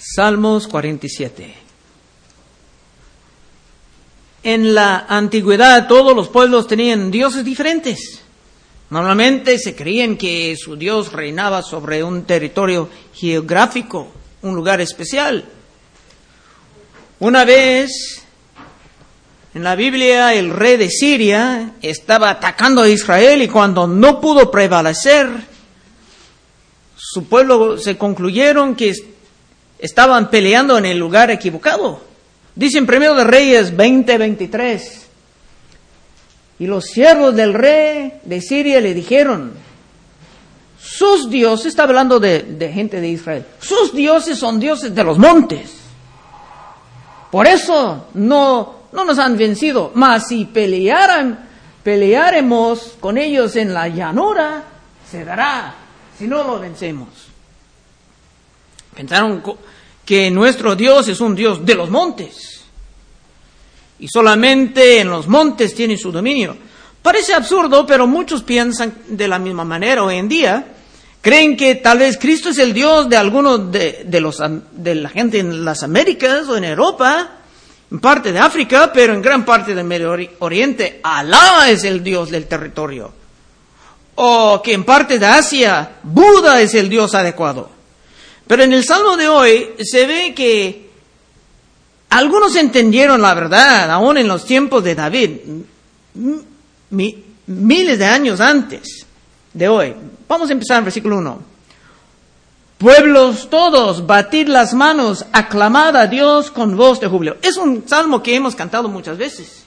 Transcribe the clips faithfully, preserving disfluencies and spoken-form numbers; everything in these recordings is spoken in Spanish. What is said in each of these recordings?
Salmos cuarenta y siete. En la antigüedad todos los pueblos tenían dioses diferentes. Normalmente se creían que su Dios reinaba sobre un territorio geográfico, un lugar especial. Una vez, en la Biblia, el rey de Siria estaba atacando a Israel y cuando no pudo prevalecer, su pueblo se concluyeron que estaban peleando en el lugar equivocado. Dice en Primero de Reyes veinte veintitrés. Y los siervos del rey de Siria le dijeron, sus dioses, está hablando de, de gente de Israel, sus dioses son dioses de los montes. Por eso no, no nos han vencido. Mas si pelearan, peleáremos con ellos en la llanura, se dará, si no lo vencemos. Pensaron que nuestro Dios es un Dios de los montes. Y solamente en los montes tiene su dominio. Parece absurdo, pero muchos piensan de la misma manera hoy en día. Creen que tal vez Cristo es el Dios de algunos de, de, los, de la gente en las Américas o en Europa, en parte de África, pero en gran parte del Medio Oriente, Alá es el Dios del territorio. O que en parte de Asia, Buda es el Dios adecuado. Pero en el Salmo de hoy se ve que algunos entendieron la verdad, aún en los tiempos de David, mi, miles de años antes de hoy. Vamos a empezar en versículo uno. Pueblos todos, batid las manos, aclamad a Dios con voz de júbilo. Es un salmo que hemos cantado muchas veces.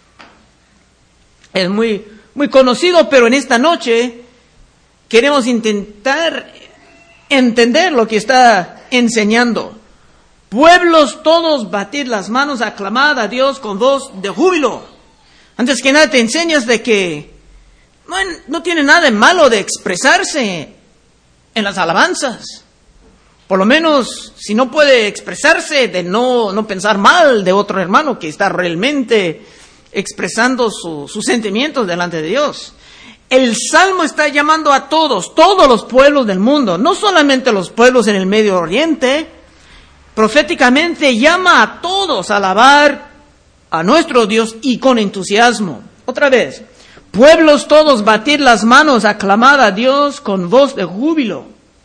Es muy, muy conocido, pero en esta noche queremos intentar entender lo que está enseñando. Pueblos todos, batid las manos, aclamad a Dios con voz de júbilo. Antes que nada te enseñas de que no, no tiene nada de malo de expresarse en las alabanzas. Por lo menos, si no puede expresarse, de no, no pensar mal de otro hermano que está realmente expresando su, sus sentimientos delante de Dios. El Salmo está llamando a todos, todos los pueblos del mundo, no solamente los pueblos en el Medio Oriente. Proféticamente llama a todos a alabar a nuestro Dios y con entusiasmo. Otra vez, pueblos todos, batid las manos, aclamad a Dios con voz de júbilo.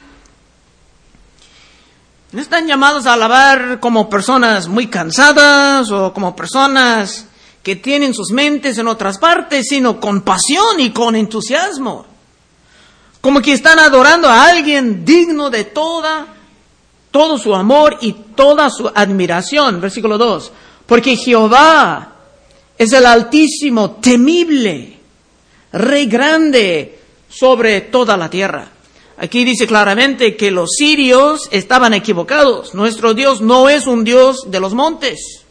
No están llamados a alabar como personas muy cansadas o como personas que tienen sus mentes en otras partes, sino con pasión y con entusiasmo. Como que están adorando a alguien digno de toda, todo su amor y toda su admiración. Versículo dos. Porque Jehová es el Altísimo, temible, Rey grande sobre toda la tierra. Aquí dice claramente que los sirios estaban equivocados. Nuestro Dios no es un Dios de los montes.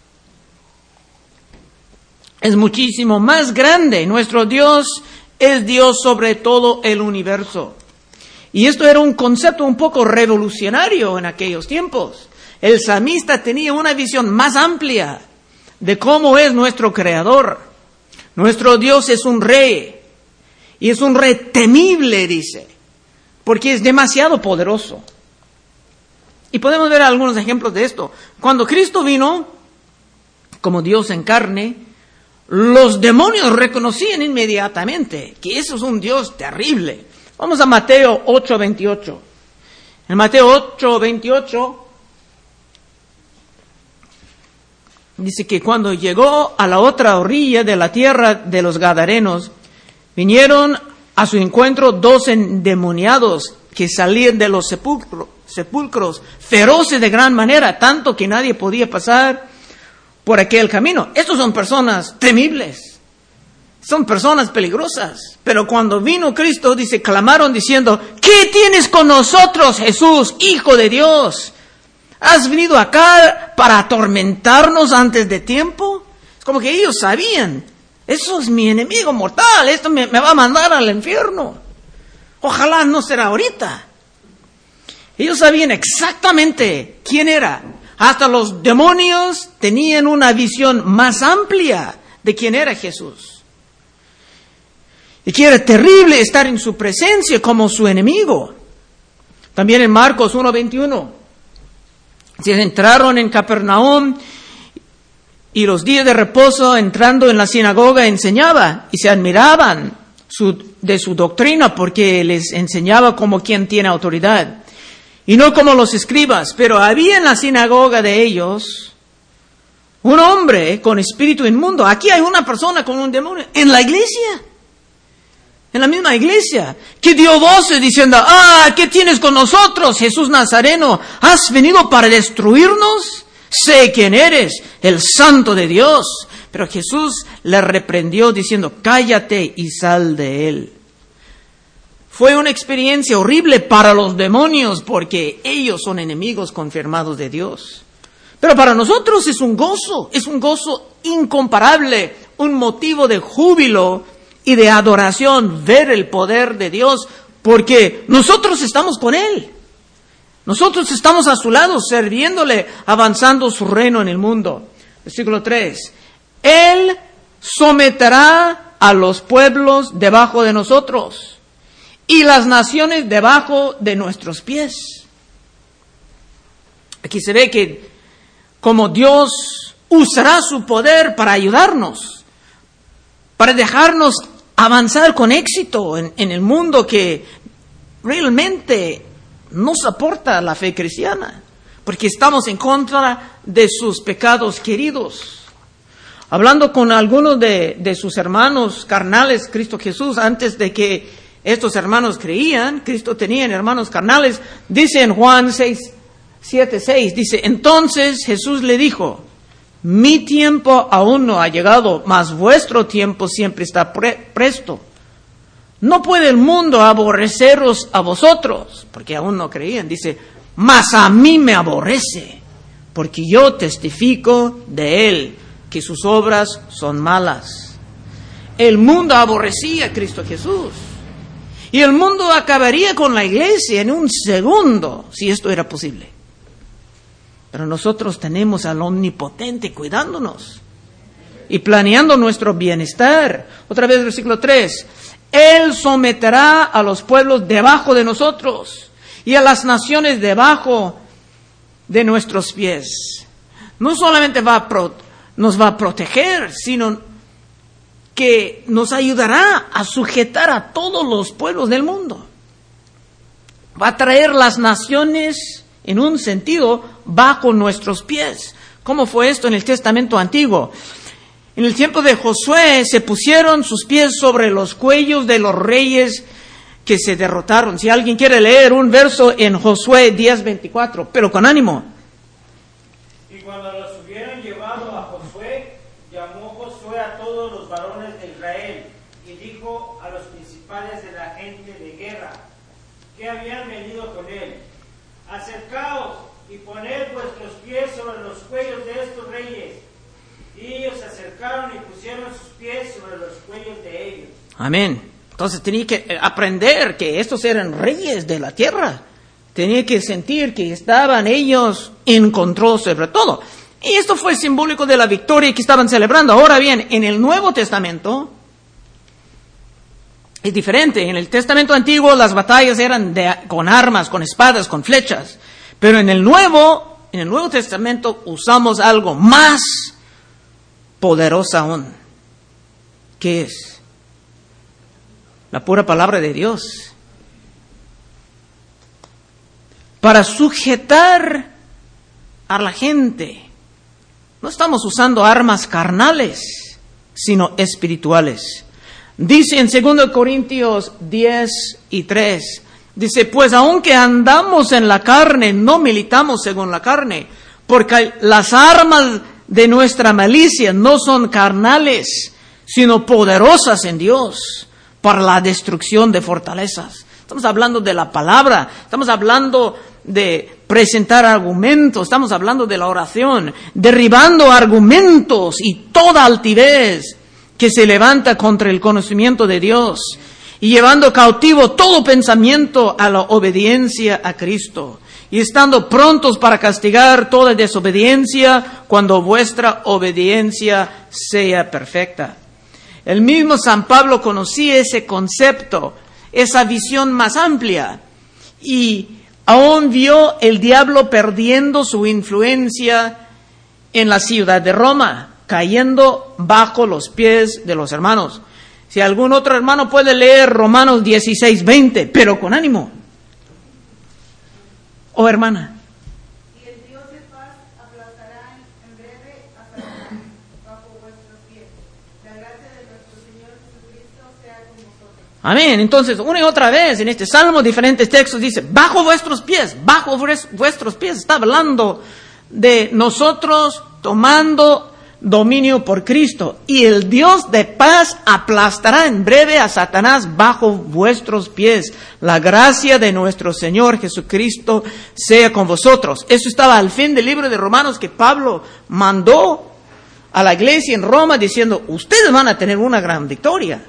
Es muchísimo más grande. Nuestro Dios es Dios sobre todo el universo. Y esto era un concepto un poco revolucionario en aquellos tiempos. El salmista tenía una visión más amplia de cómo es nuestro Creador. Nuestro Dios es un rey. Y es un rey temible, dice, porque es demasiado poderoso. Y podemos ver algunos ejemplos de esto. Cuando Cristo vino como Dios en carne, los demonios reconocían inmediatamente que eso es un Dios terrible. Vamos a Mateo ocho veintiocho. En Mateo ocho veintiocho dice que cuando llegó a la otra orilla de la tierra de los Gadarenos, vinieron a su encuentro dos endemoniados que salían de los sepulcros, sepulcros feroces de gran manera, tanto que nadie podía pasar por aquel camino. Estos son personas temibles, son personas peligrosas. Pero cuando vino Cristo, dice, clamaron diciendo, ¿qué tienes con nosotros, Jesús, Hijo de Dios? ¿Has venido acá para atormentarnos antes de tiempo? Es como que ellos sabían, eso es mi enemigo mortal, esto me, me va a mandar al infierno. Ojalá no será ahorita. Ellos sabían exactamente quién era. Hasta los demonios tenían una visión más amplia de quién era Jesús. Y que era terrible estar en su presencia como su enemigo. También en Marcos uno veintiuno. Se entraron en Capernaum y los días de reposo, entrando en la sinagoga, enseñaba y se admiraban su, de su doctrina, porque les enseñaba como quien tiene autoridad y no como los escribas. Pero había en la sinagoga de ellos un hombre con espíritu inmundo. Aquí hay una persona con un demonio en la iglesia, en la misma iglesia, que dio voces diciendo: ah, ¿qué tienes con nosotros, Jesús Nazareno? ¿Has venido para destruirnos? Sé quién eres, el Santo de Dios. Pero Jesús le reprendió diciendo: cállate y sal de él. Fue una experiencia horrible para los demonios, porque ellos son enemigos confirmados de Dios. Pero para nosotros es un gozo, es un gozo incomparable, un motivo de júbilo y de adoración ver el poder de Dios, porque nosotros estamos con Él. Nosotros estamos a su lado, sirviéndole, avanzando su reino en el mundo. Versículo tres. Él someterá a los pueblos debajo de nosotros y las naciones debajo de nuestros pies. Aquí se ve que como Dios usará su poder para ayudarnos, para dejarnos avanzar con éxito en, en el mundo que realmente no soporta la fe cristiana, porque estamos en contra de sus pecados queridos. Hablando con algunos de, de sus hermanos carnales, Cristo Jesús, antes de que estos hermanos creían, Cristo tenía hermanos carnales, dice en Juan seis, siete, seis, dice: entonces Jesús le dijo: mi tiempo aún no ha llegado, mas vuestro tiempo siempre está pre- presto. No puede el mundo aborreceros a vosotros, porque aún no creían. Dice: mas a mí me aborrece, porque yo testifico de él que sus obras son malas. El mundo aborrecía a Cristo Jesús, y el mundo acabaría con la iglesia en un segundo, si esto era posible. Pero nosotros tenemos al Omnipotente cuidándonos y planeando nuestro bienestar. Otra vez, versículo tres. Él someterá a los pueblos debajo de nosotros y a las naciones debajo de nuestros pies. No solamente va a pro, nos va a proteger, sino que nos ayudará a sujetar a todos los pueblos del mundo. Va a traer las naciones, en un sentido, bajo nuestros pies. ¿Cómo fue esto en el Testamento Antiguo? En el tiempo de Josué se pusieron sus pies sobre los cuellos de los reyes que se derrotaron. Si alguien quiere leer un verso en Josué diez veinticuatro, pero con ánimo. Y cuando los hubieron llevado a Josué, llamó Josué a todos los varones de Israel y dijo a los principales de la gente de guerra que habían venido con él: acercaos y poned vuestros pies sobre los cuellos de estos reyes. Y ellos se acercaron y pusieron sus pies sobre los cuellos de ellos. Amén. Entonces tenía que aprender que estos eran reyes de la tierra. Tenía que sentir que estaban ellos en control sobre todo. Y esto fue simbólico de la victoria que estaban celebrando. Ahora bien, en el Nuevo Testamento es diferente. En el Testamento Antiguo las batallas eran de, con armas, con espadas, con flechas. Pero en el Nuevo, en el Nuevo Testamento usamos algo más poderoso aún. ¿Qué es? La pura palabra de Dios. Para sujetar a la gente. No estamos usando armas carnales, sino espirituales. Dice en dos Corintios diez y tres, dice: pues aunque andamos en la carne, no militamos según la carne, porque las armas de nuestra malicia no son carnales, sino poderosas en Dios para la destrucción de fortalezas. Estamos hablando de la palabra, estamos hablando de presentar argumentos, estamos hablando de la oración, derribando argumentos y toda altivez que se levanta contra el conocimiento de Dios y llevando cautivo todo pensamiento a la obediencia a Cristo. Y estando prontos para castigar toda desobediencia cuando vuestra obediencia sea perfecta. El mismo San Pablo conocía ese concepto, esa visión más amplia. Y aún vio el diablo perdiendo su influencia en la ciudad de Roma, cayendo bajo los pies de los hermanos. Si algún otro hermano puede leer Romanos dieciséis, veinte, pero con ánimo. Oh, hermana. Y el Dios de paz aplastará en breve a Satanás bajo vuestros pies. La gracia de nuestro Señor Jesucristo sea con vosotros. Amén. Entonces, una y otra vez en este salmo, diferentes textos dice, bajo vuestros pies, bajo vuestros pies. Está hablando de nosotros tomando dominio por Cristo. Y el Dios de paz aplastará en breve a Satanás bajo vuestros pies. La gracia de nuestro Señor Jesucristo sea con vosotros. Eso estaba al fin del libro de Romanos que Pablo mandó a la iglesia en Roma diciendo, ustedes van a tener una gran victoria.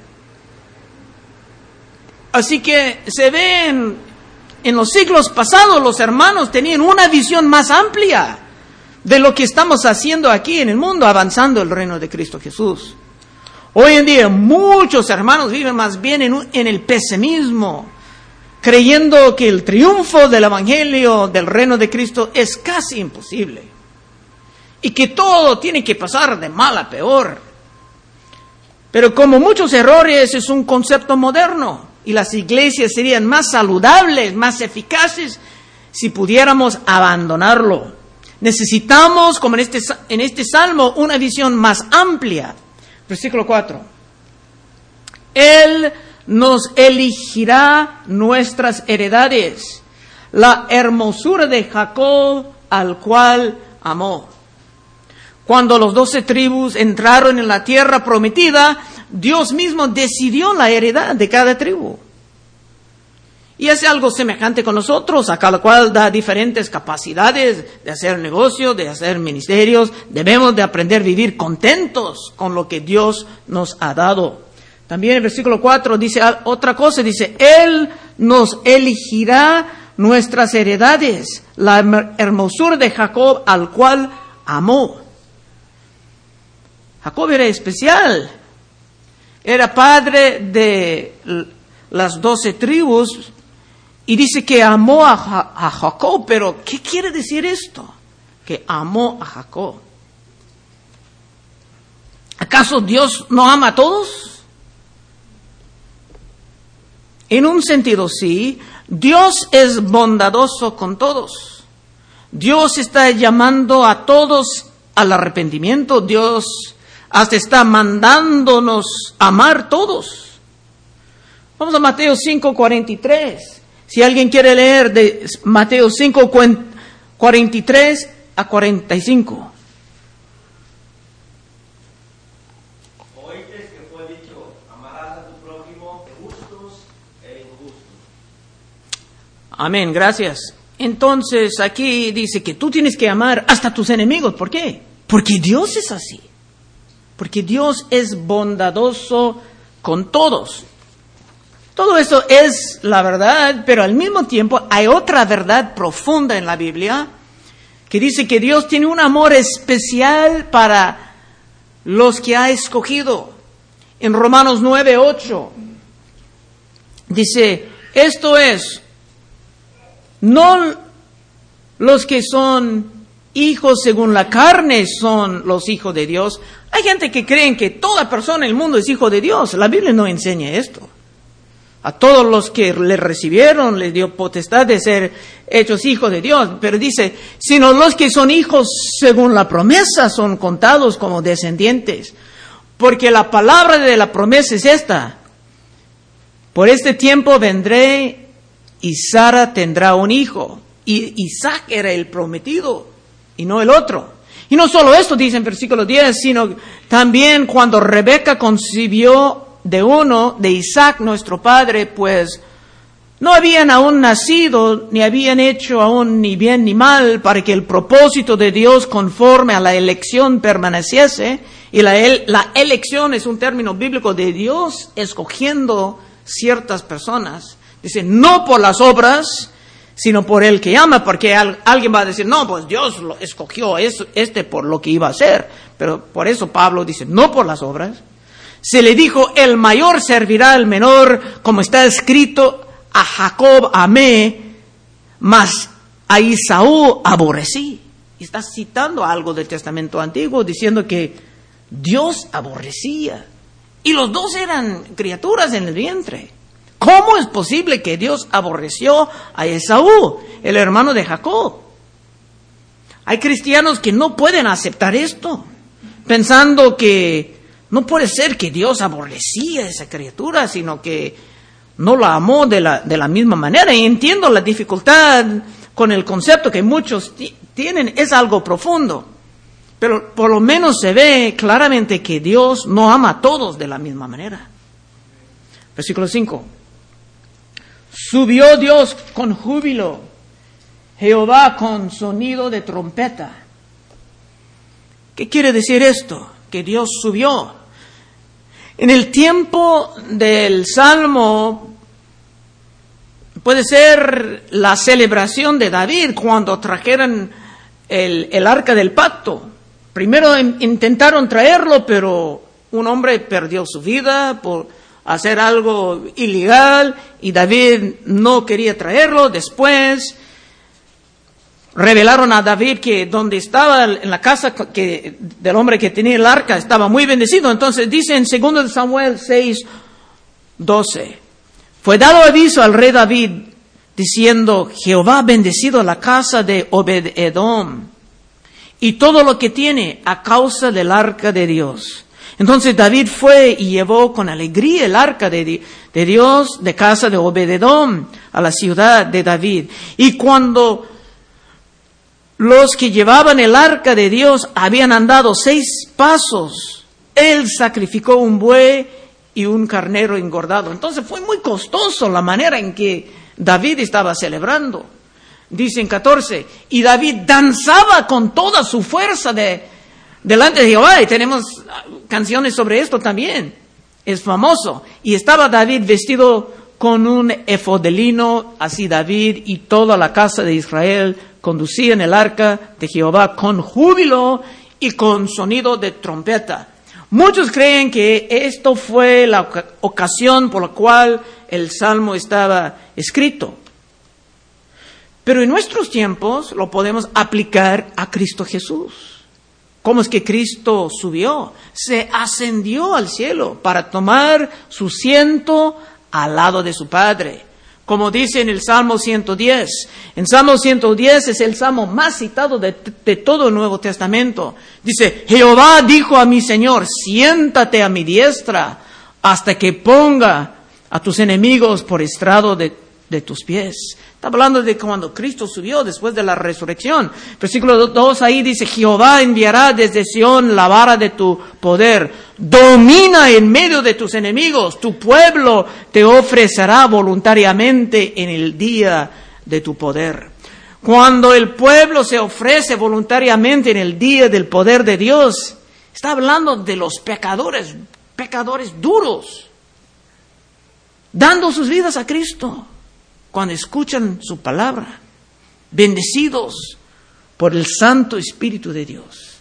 Así que se ve en, en los siglos pasados los hermanos tenían una visión más amplia de lo que estamos haciendo aquí en el mundo, avanzando el reino de Cristo Jesús. Hoy en día muchos hermanos viven más bien en, un, en el pesimismo, creyendo que el triunfo del evangelio del reino de Cristo es casi imposible y que todo tiene que pasar de mal a peor. Pero como muchos errores es un concepto moderno y las iglesias serían más saludables, más eficaces si pudiéramos abandonarlo. Necesitamos, como en este, en este salmo, una visión más amplia. Versículo cuatro. Él nos elegirá nuestras heredades, la hermosura de Jacob al cual amó. Cuando los doce tribus entraron en la tierra prometida, Dios mismo decidió la heredad de cada tribu. Y hace algo semejante con nosotros, a cada cual da diferentes capacidades de hacer negocio, de hacer ministerios. Debemos de aprender a vivir contentos con lo que Dios nos ha dado. También el versículo cuatro dice otra cosa, dice, Él nos elegirá nuestras heredades, la hermosura de Jacob al cual amó. Jacob era especial, era padre de las doce tribus, y dice que amó a, ja- a Jacob, pero ¿qué quiere decir esto? Que amó a Jacob. ¿Acaso Dios no ama a todos? En un sentido sí, Dios es bondadoso con todos. Dios está llamando a todos al arrepentimiento. Dios hasta está mandándonos amar todos. Vamos a Mateo cinco, cuarenta y tres. Si alguien quiere leer de Mateo cinco, cuarenta y tres a cuarenta y cinco. Oíste que fue dicho, amarás a tu prójimo de justos e injustos. Amén, gracias. Entonces aquí dice que tú tienes que amar hasta a tus enemigos. ¿Por qué? Porque Dios es así. Porque Dios es bondadoso con todos. Todo eso es la verdad, pero al mismo tiempo hay otra verdad profunda en la Biblia que dice que Dios tiene un amor especial para los que ha escogido. En Romanos nueve, ocho dice, esto es, no los que son hijos según la carne son los hijos de Dios. Hay gente que cree que toda persona en el mundo es hijo de Dios. La Biblia no enseña esto. A todos los que le recibieron les dio potestad de ser hechos hijos de Dios. Pero dice, sino los que son hijos según la promesa son contados como descendientes. Porque la palabra de la promesa es esta. Por este tiempo vendré y Sara tendrá un hijo. Y Isaac era el prometido y no el otro. Y no solo esto dice en versículo diez, sino también cuando Rebeca concibió de uno, de Isaac nuestro padre, pues no habían aún nacido, ni habían hecho aún ni bien ni mal, para que el propósito de Dios conforme a la elección permaneciese. Y la, el, la elección es un término bíblico de Dios escogiendo ciertas personas. Dice, no por las obras, sino por el que llama, porque al, alguien va a decir, no, pues Dios lo escogió es, este por lo que iba a hacer. Pero por eso Pablo dice, no por las obras. Se le dijo, el mayor servirá al menor, como está escrito, a Jacob amé, mas a Esaú aborrecí. Y está citando algo del Testamento Antiguo, diciendo que Dios aborrecía. Y los dos eran criaturas en el vientre. ¿Cómo es posible que Dios aborreció a Esaú, el hermano de Jacob? Hay cristianos que no pueden aceptar esto, pensando que no puede ser que Dios aborrecía a esa criatura, sino que no la amó de la, de la misma manera. Y entiendo la dificultad con el concepto que muchos t- tienen, es algo profundo. Pero por lo menos se ve claramente que Dios no ama a todos de la misma manera. Versículo cinco. Subió Dios con júbilo, Jehová con sonido de trompeta. ¿Qué quiere decir esto? Que Dios subió. En el tiempo del Salmo puede ser la celebración de David cuando trajeron el, el arca del pacto. Primero intentaron traerlo, pero un hombre perdió su vida por hacer algo ilegal y David no quería traerlo. Después revelaron a David que donde estaba en la casa que, del hombre que tenía el arca estaba muy bendecido. Entonces dice en segundo de Samuel seis doce, fue dado aviso al rey David diciendo: Jehová ha bendecido la casa de Obed-edom y todo lo que tiene a causa del arca de Dios. Entonces David fue y llevó con alegría el arca de, de Dios de casa de Obed-edom a la ciudad de David. Y cuando los que llevaban el arca de Dios habían andado seis pasos, él sacrificó un buey y un carnero engordado. Entonces fue muy costoso la manera en que David estaba celebrando. Dice en catorce, y David danzaba con toda su fuerza de delante de Jehová, y tenemos canciones sobre esto también, es famoso. Y estaba David vestido con un efod de lino, así David y toda la casa de Israel conducían el arca de Jehová con júbilo y con sonido de trompeta. Muchos creen que esto fue la ocasión por la cual el Salmo estaba escrito. Pero en nuestros tiempos lo podemos aplicar a Cristo Jesús. ¿Cómo es que Cristo subió? Se ascendió al cielo para tomar su asiento al lado de su Padre. Como dice en el Salmo ciento diez. En Salmo ciento diez es el salmo más citado de, de todo el Nuevo Testamento. Dice, Jehová dijo a mi Señor, siéntate a mi diestra hasta que ponga a tus enemigos por estrado de, de tus pies. Está hablando de cuando Cristo subió después de la resurrección. Versículo dos ahí dice, Jehová enviará desde Sión la vara de tu poder. Domina en medio de tus enemigos. Tu pueblo te ofrecerá voluntariamente en el día de tu poder. Cuando el pueblo se ofrece voluntariamente en el día del poder de Dios, está hablando de los pecadores, pecadores duros, dando sus vidas a Cristo. Cuando escuchan su palabra, bendecidos por el Santo Espíritu de Dios.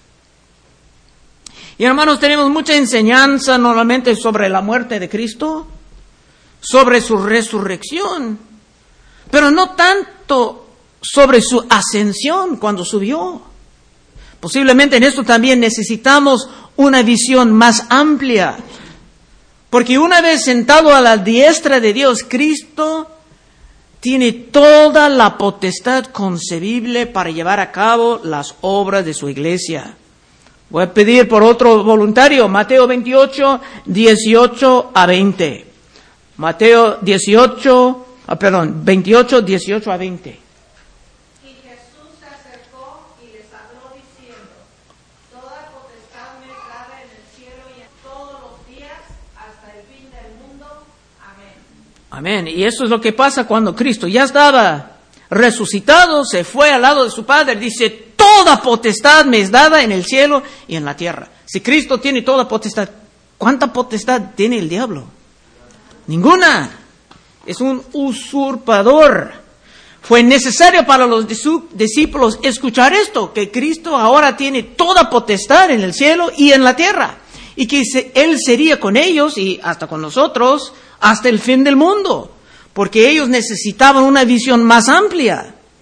Y hermanos, tenemos mucha enseñanza normalmente sobre la muerte de Cristo, sobre su resurrección, pero no tanto sobre su ascensión cuando subió. Posiblemente en esto también necesitamos una visión más amplia, porque una vez sentado a la diestra de Dios, Cristo tiene toda la potestad concebible para llevar a cabo las obras de su iglesia. Voy a pedir por otro voluntario, Mateo veintiocho, dieciocho a veinte. Mateo dieciocho, ah, perdón, veintiocho, dieciocho a veinte. Y Jesús se acercó y les habló diciendo, toda potestad me es dada en el cielo y en todos los días hasta el fin del mundo. Amén. Amén. Y eso es lo que pasa cuando Cristo ya estaba resucitado, se fue al lado de su Padre. Dice, toda potestad me es dada en el cielo y en la tierra. Si Cristo tiene toda potestad, ¿cuánta potestad tiene el diablo? Ninguna. Es un usurpador. Fue necesario para los discípulos escuchar esto, que Cristo ahora tiene toda potestad en el cielo y en la tierra. Y que Él sería con ellos y hasta con nosotros hasta el fin del mundo, porque ellos necesitaban una visión más amplia.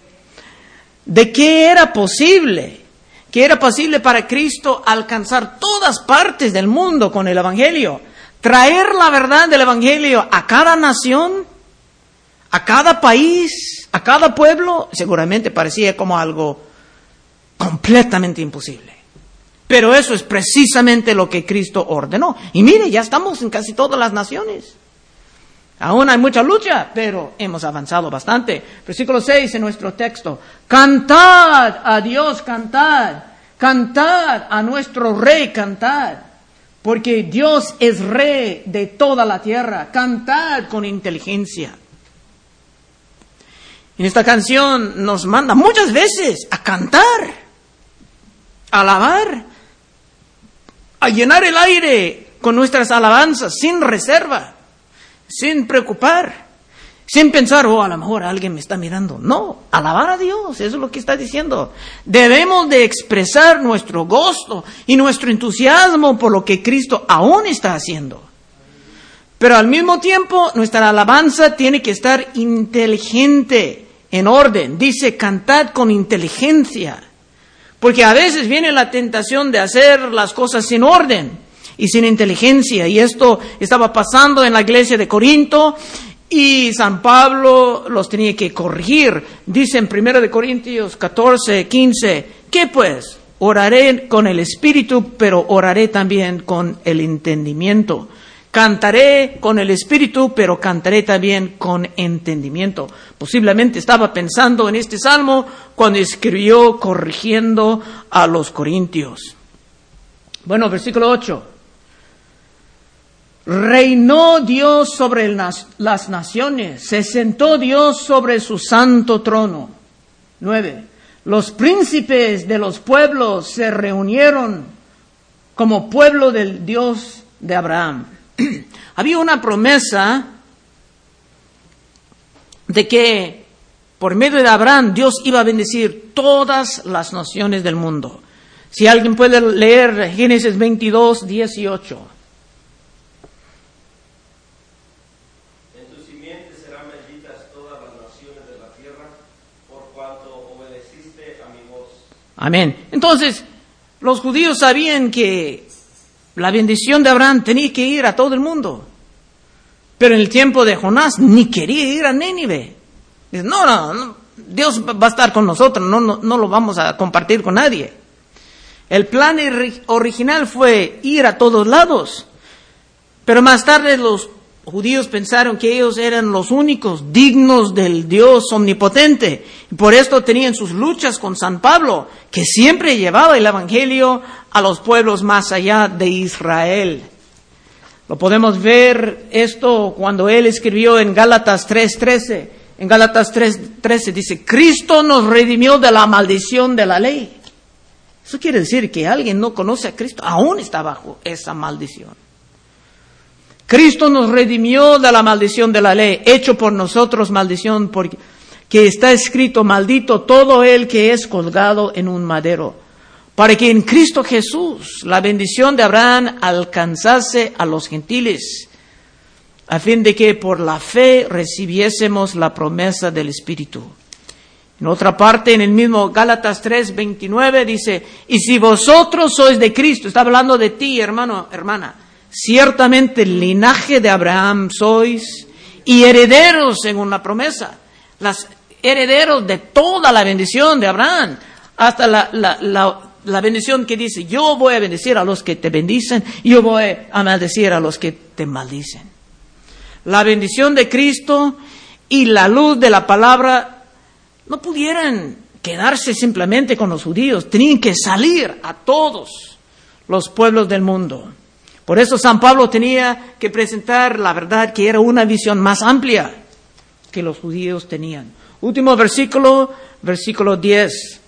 de que era posible, que era posible para Cristo alcanzar todas partes del mundo con el Evangelio, traer la verdad del Evangelio a cada nación, a cada país, a cada pueblo. Seguramente parecía como algo completamente imposible. Pero eso es precisamente lo que Cristo ordenó. Y mire, ya estamos en casi todas las naciones. Aún hay mucha lucha, pero hemos avanzado bastante. Versículo seis en nuestro texto. Cantad a Dios, cantad. Cantad a nuestro Rey, cantad. Porque Dios es Rey de toda la tierra. Cantad con inteligencia. En esta canción nos manda muchas veces a cantar, a alabar, a llenar el aire con nuestras alabanzas sin reserva, sin preocupar, sin pensar, oh, a lo mejor alguien me está mirando. No, alabar a Dios, eso es lo que está diciendo. Debemos de expresar nuestro gozo y nuestro entusiasmo por lo que Cristo aún está haciendo. Pero al mismo tiempo, nuestra alabanza tiene que estar inteligente, en orden. Dice, cantad con inteligencia. Porque a veces viene la tentación de hacer las cosas sin orden y sin inteligencia. Y esto estaba pasando en la iglesia de Corinto y San Pablo los tenía que corregir. Dice en primera de Corintios catorce, quince, ¿qué pues? Oraré con el espíritu, pero oraré también con el entendimiento. Cantaré con el espíritu, pero cantaré también con entendimiento. Posiblemente estaba pensando en este salmo cuando escribió corrigiendo a los corintios. Bueno, versículo ocho. Reinó Dios sobre las naciones, se sentó Dios sobre su santo trono. Nueve. Los príncipes de los pueblos se reunieron como pueblo del Dios de Abraham. Había una promesa de que por medio de Abraham Dios iba a bendecir todas las naciones del mundo. Si alguien puede leer Génesis veintidós, dieciocho. En tu simiente serán benditas todas las naciones de la tierra, por cuanto obedeciste a mi voz. Amén. Entonces, los judíos sabían que la bendición de Abraham tenía que ir a todo el mundo. Pero en el tiempo de Jonás ni quería ir a Nínive. Dice, no, no, no, Dios va a estar con nosotros, no, no, no lo vamos a compartir con nadie. El plan original fue ir a todos lados. Pero más tarde los judíos pensaron que ellos eran los únicos dignos del Dios omnipotente. Y por esto tenían sus luchas con San Pablo, que siempre llevaba el evangelio a los pueblos más allá de Israel. Lo podemos ver esto cuando él escribió en Gálatas tres trece. En Gálatas tres trece dice, Cristo nos redimió de la maldición de la ley. Eso quiere decir que alguien no conoce a Cristo, aún está bajo esa maldición. Cristo nos redimió de la maldición de la ley, hecho por nosotros maldición, porque está escrito, maldito todo el que es colgado en un madero, para que en Cristo Jesús la bendición de Abraham alcanzase a los gentiles, a fin de que por la fe recibiésemos la promesa del Espíritu. En otra parte, en el mismo Gálatas tres veintinueve dice, y si vosotros sois de Cristo, está hablando de ti, hermano, hermana, ciertamente el linaje de Abraham sois y herederos según la promesa. Los herederos de toda la bendición de Abraham, hasta la, la, la, la bendición que dice, yo voy a bendecir a los que te bendicen y yo voy a maldecir a los que te maldicen. La bendición de Cristo y la luz de la palabra no pudieran quedarse simplemente con los judíos, tenían que salir a todos los pueblos del mundo. Por eso San Pablo tenía que presentar la verdad que era una visión más amplia que los judíos tenían. Último versículo, versículo diez.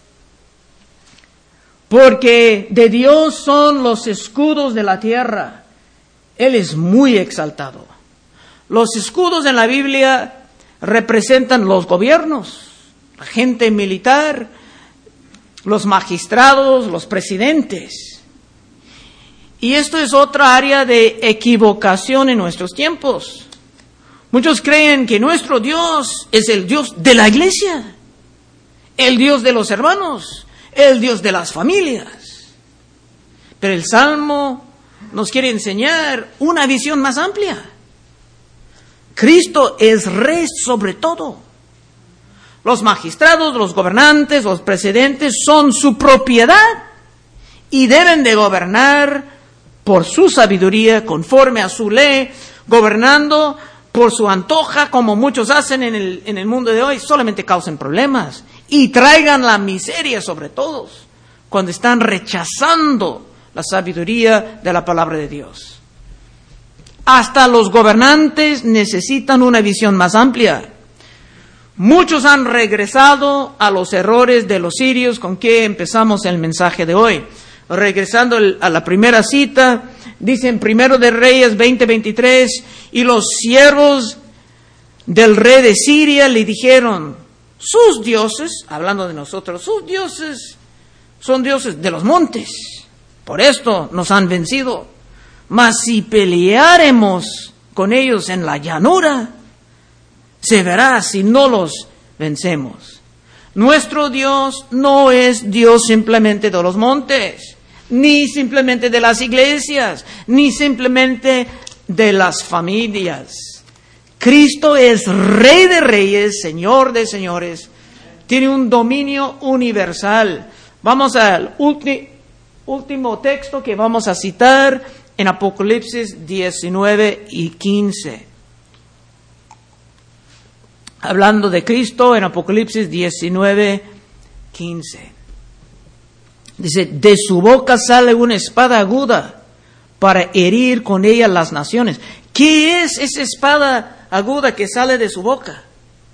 Porque de Dios son los escudos de la tierra. Él es muy exaltado. Los escudos en la Biblia representan los gobiernos, la gente militar, los magistrados, los presidentes. Y esto es otra área de equivocación en nuestros tiempos. Muchos creen que nuestro Dios es el Dios de la iglesia. el Dios de los hermanos, el Dios de las familias. Pero el Salmo nos quiere enseñar una visión más amplia. Cristo es rey sobre todo. Los magistrados, los gobernantes, los presidentes son su propiedad y deben de gobernar por su sabiduría, conforme a su ley, gobernando por su antoja, como muchos hacen en el, en el mundo de hoy. Solamente causen problemas y traigan la miseria sobre todos cuando están rechazando la sabiduría de la palabra de Dios. Hasta los gobernantes necesitan una visión más amplia. Muchos han regresado a los errores de los sirios con que empezamos el mensaje de hoy. Regresando a la primera cita, dice en Primero de Reyes veinte veintitrés, y los siervos del rey de Siria le dijeron, sus dioses, hablando de nosotros, sus dioses son dioses de los montes, por esto nos han vencido. Mas si peleáremos con ellos en la llanura, se verá si no los vencemos. Nuestro Dios no es Dios simplemente de los montes, ni simplemente de las iglesias, ni simplemente de las familias. Cristo es Rey de reyes, Señor de señores, tiene un dominio universal. Vamos al ulti- último texto que vamos a citar en Apocalipsis diecinueve y quince. Hablando de Cristo en Apocalipsis diecinueve, quince. Dice, de su boca sale una espada aguda para herir con ella las naciones. ¿Qué es esa espada aguda que sale de su boca?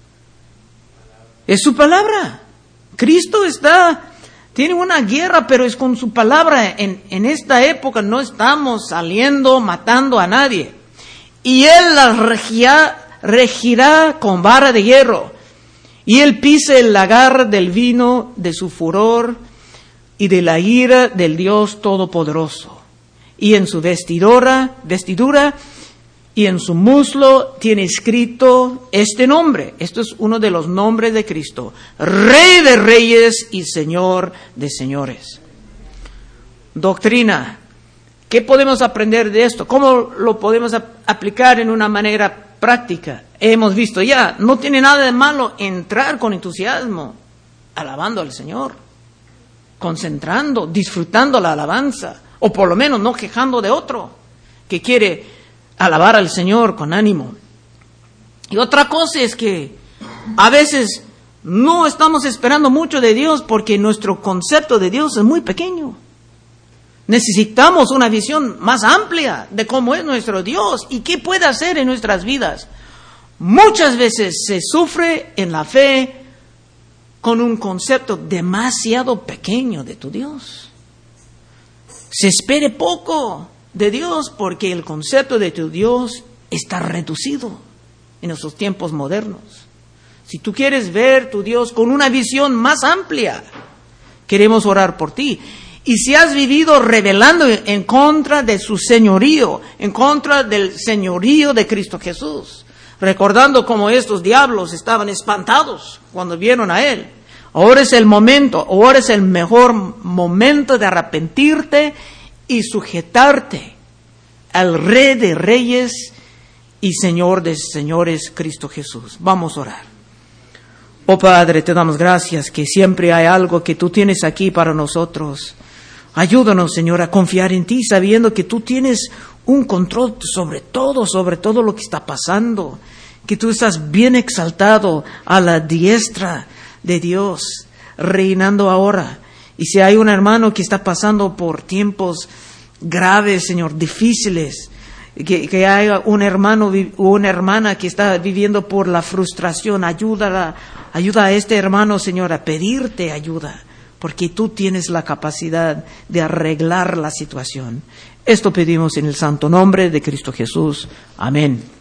Es su palabra. Cristo está, tiene una guerra, pero es con su palabra. En, en esta época no estamos saliendo, matando a nadie. Y Él las regirá, regirá con vara de hierro. Y Él pisa el lagar del vino de su furor y de la ira del Dios Todopoderoso. Y en su vestidura, vestidura y en su muslo tiene escrito este nombre. Esto es uno de los nombres de Cristo: Rey de reyes y Señor de señores. Doctrina. ¿Qué podemos aprender de esto? ¿Cómo lo podemos ap- aplicar en una manera práctica? Hemos visto ya, no tiene nada de malo entrar con entusiasmo, alabando al Señor, concentrando, disfrutando la alabanza, o por lo menos no quejando de otro que quiere alabar al Señor con ánimo. Y otra cosa es que a veces no estamos esperando mucho de Dios porque nuestro concepto de Dios es muy pequeño. Necesitamos una visión más amplia de cómo es nuestro Dios y qué puede hacer en nuestras vidas. Muchas veces se sufre en la fe con un concepto demasiado pequeño de tu Dios. Se espere poco de Dios porque el concepto de tu Dios está reducido en nuestros tiempos modernos. Si tú quieres ver tu Dios con una visión más amplia, queremos orar por ti. Y si has vivido rebelando en contra de su señorío, en contra del señorío de Cristo Jesús, recordando cómo estos diablos estaban espantados cuando vieron a Él, ahora es el momento, ahora es el mejor momento de arrepentirte y sujetarte al Rey de reyes y Señor de señores, Cristo Jesús. Vamos a orar. Oh Padre, te damos gracias que siempre hay algo que tú tienes aquí para nosotros. Ayúdanos, Señor, a confiar en ti, sabiendo que tú tienes un control sobre todo, sobre todo lo que está pasando, que tú estás bien exaltado a la diestra de Dios, reinando ahora. Y si hay un hermano que está pasando por tiempos graves, Señor, difíciles, que, que haya un hermano o una hermana que está viviendo por la frustración, ayúdala, ayuda a este hermano, Señor, a pedirte ayuda, porque tú tienes la capacidad de arreglar la situación. Esto pedimos en el santo nombre de Cristo Jesús. Amén.